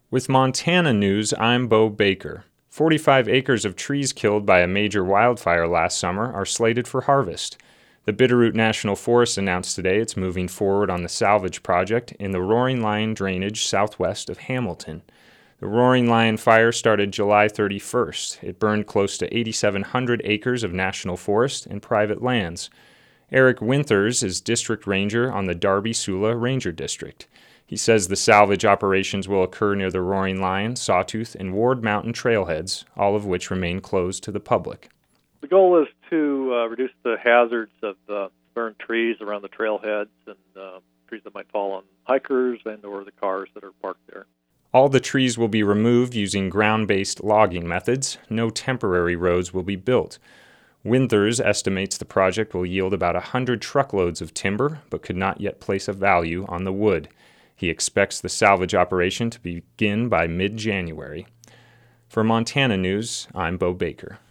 With Montana news, I'm Bo Baker. 45 acres of trees killed by a major wildfire last summer are slated for harvest. The Bitterroot National Forest announced today it's moving forward on the salvage project in the Roaring Lion drainage southwest of Hamilton. The Roaring Lion fire started July 31st. It burned close to 8,700 acres of national forest and private lands. Eric Winthers is district ranger on the Darby-Sula Ranger District. He says the salvage operations will occur near the Roaring Lion, Sawtooth, and Ward Mountain trailheads, all of which remain closed to the public. The goal is to reduce the hazards of burned trees around the trailheads and trees that might fall on hikers and or the cars that are parked there. All the trees will be removed using ground-based logging methods. No temporary roads will be built. Winthers estimates the project will yield about 100 truckloads of timber, but could not yet place a value on the wood. He expects the salvage operation to begin by mid-January. For Montana News, I'm Bo Baker.